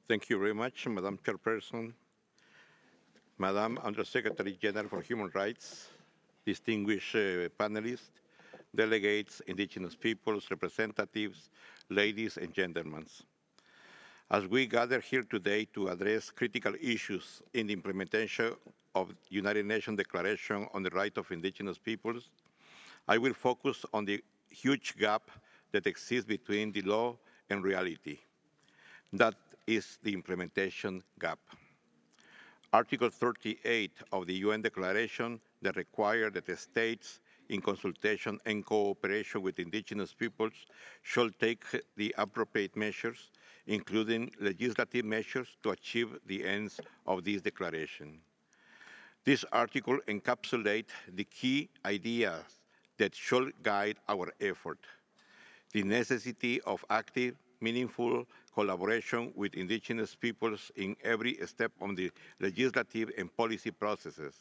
Thank you very much, Madam Chairperson, Madam Undersecretary General for Human Rights, distinguished panelists, delegates, indigenous peoples, representatives, ladies and gentlemen. As we gather here today to address critical issues in the implementation of the United Nations Declaration on the Rights of Indigenous Peoples, I will focus on the huge gap that exists between the law and reality. That is the implementation gap. Article 38 of the UN Declaration that requires that the states, in consultation and cooperation with indigenous peoples, shall take the appropriate measures, including legislative measures, to achieve the ends of this declaration. This article encapsulates the key ideas that shall guide our effort: the necessity of active, meaningful collaboration with indigenous peoples in every step of the legislative and policy processes.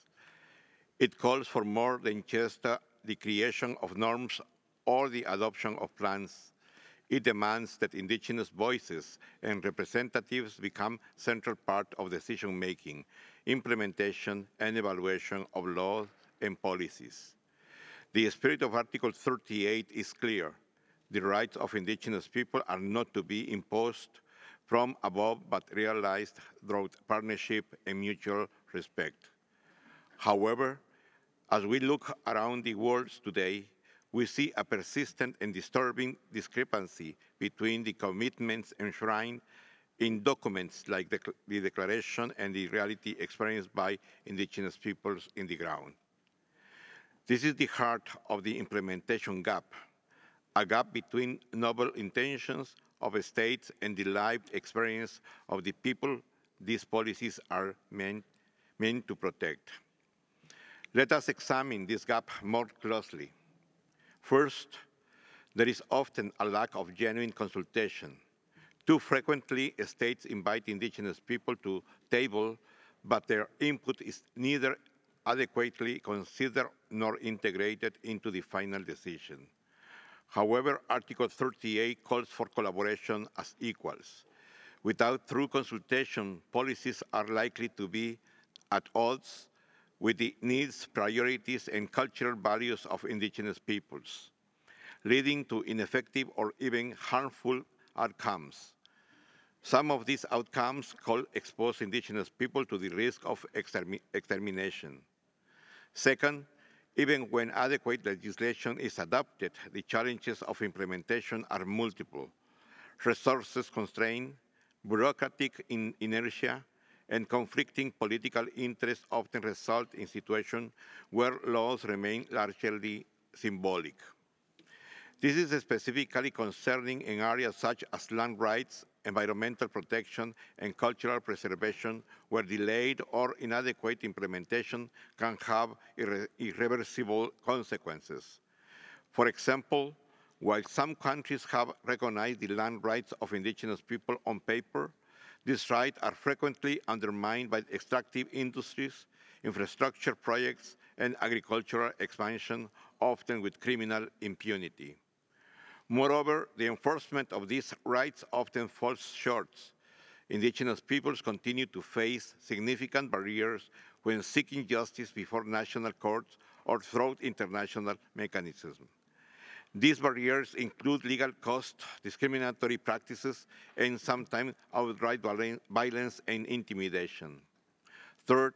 It calls for more than just the creation of norms or the adoption of plans. It demands that indigenous voices and representatives become central part of decision-making, implementation, and evaluation of laws and policies. The spirit of Article 38 is clear. The rights of indigenous people are not to be imposed from above, but realized through partnership and mutual respect. However, as we look around the world today, we see a persistent and disturbing discrepancy between the commitments enshrined in documents like the Declaration and the reality experienced by indigenous peoples in the ground. This is the heart of the implementation gap, a gap between noble intentions of states and the lived experience of the people these policies are meant to protect. Let us examine this gap more closely. First, there is often a lack of genuine consultation. Too frequently, states invite indigenous people to table, but their input is neither adequately considered nor integrated into the final decision. However, Article 38 calls for collaboration as equals. Without true consultation, policies are likely to be at odds with the needs, priorities, and cultural values of indigenous peoples, leading to ineffective or even harmful outcomes. Some of these outcomes could expose indigenous people to the risk of extermination. Second, even when adequate legislation is adopted, the challenges of implementation are multiple: resources constraint, bureaucratic inertia, and conflicting political interests often result in situations where laws remain largely symbolic. This is specifically concerning in areas such as land rights, environmental protection, and cultural preservation, where delayed or inadequate implementation can have irreversible consequences. For example, while some countries have recognized the land rights of indigenous people on paper, these rights are frequently undermined by extractive industries, infrastructure projects, and agricultural expansion, often with criminal impunity. Moreover, the enforcement of these rights often falls short. Indigenous peoples continue to face significant barriers when seeking justice before national courts or through international mechanisms. These barriers include legal costs, discriminatory practices, and sometimes outright violence and intimidation. Third,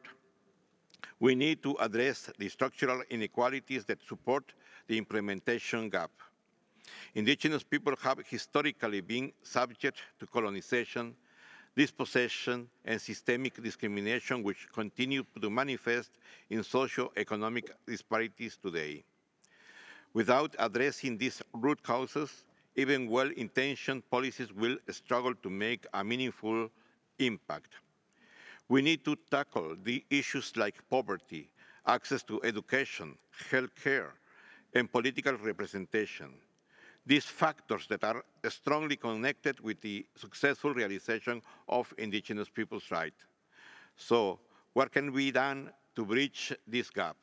we need to address the structural inequalities that support the implementation gap. Indigenous people have historically been subject to colonization, dispossession, and systemic discrimination, which continue to manifest in socio-economic disparities today. Without addressing these root causes, even well-intentioned policies will struggle to make a meaningful impact. We need to tackle the issues like poverty, access to education, healthcare, and political representation. These factors that are strongly connected with the successful realization of indigenous people's rights. So, what can be done to bridge this gap?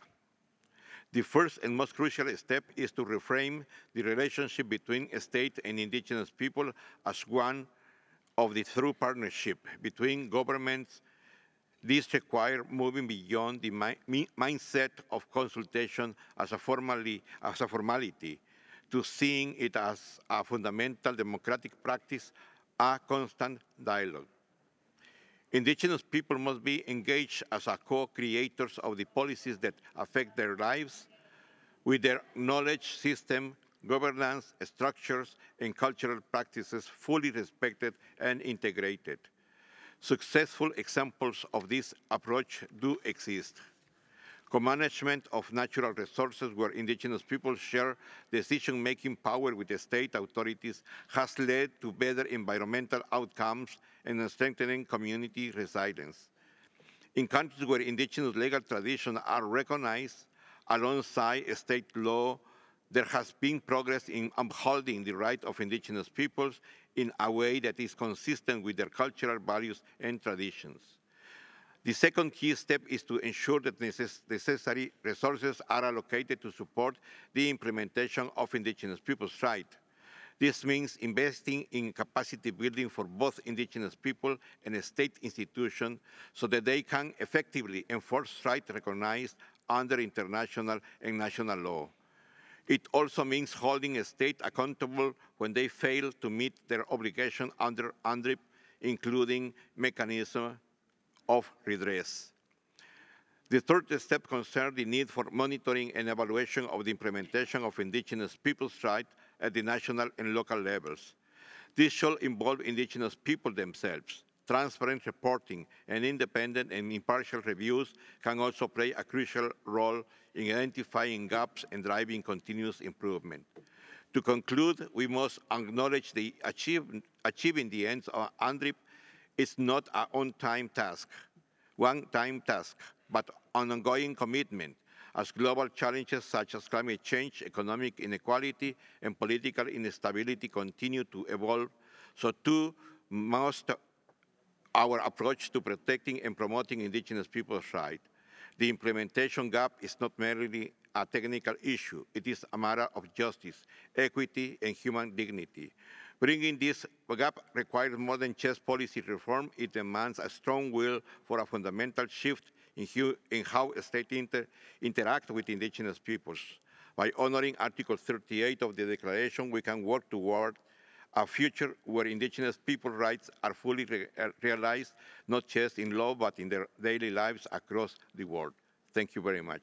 The first and most crucial step is to reframe the relationship between state and indigenous people as one of the true partnership between governments. This requires moving beyond the mindset of consultation as a formality to seeing it as a fundamental democratic practice, a constant dialogue. Indigenous people must be engaged as a co-creators of the policies that affect their lives with their knowledge system, governance, structures, and cultural practices fully respected and integrated. Successful examples of this approach do exist. Co-management of natural resources where indigenous people share decision-making power with the state authorities has led to better environmental outcomes and strengthening community resilience. In countries where indigenous legal traditions are recognized alongside state law, there has been progress in upholding the rights of indigenous peoples in a way that is consistent with their cultural values and traditions. The second key step is to ensure that necessary resources are allocated to support the implementation of indigenous peoples' rights. This means investing in capacity building for both indigenous people and state institutions so that they can effectively enforce rights recognized under international and national law. It also means holding a state accountable when they fail to meet their obligation under UNDRIP, including mechanisms of redress. The third step concerns the need for monitoring and evaluation of the implementation of indigenous peoples' rights at the national and local levels. This should involve indigenous people themselves. Transparent reporting and independent and impartial reviews can also play a crucial role in identifying gaps and driving continuous improvement. To conclude, we must acknowledge that achieving the ends of UNDRIP is not a one-time task, but an ongoing commitment as global challenges such as climate change, economic inequality, and political instability continue to evolve. So too must our approach to protecting and promoting indigenous people's rights. The implementation gap is not merely a technical issue. It is a matter of justice, equity, and human dignity. Bringing this gap requires more than just policy reform. It demands a strong will for a fundamental shift in how states interact with indigenous peoples. By honoring Article 38 of the Declaration, we can work toward a future where indigenous people's rights are fully realized, not just in law, but in their daily lives across the world. Thank you very much.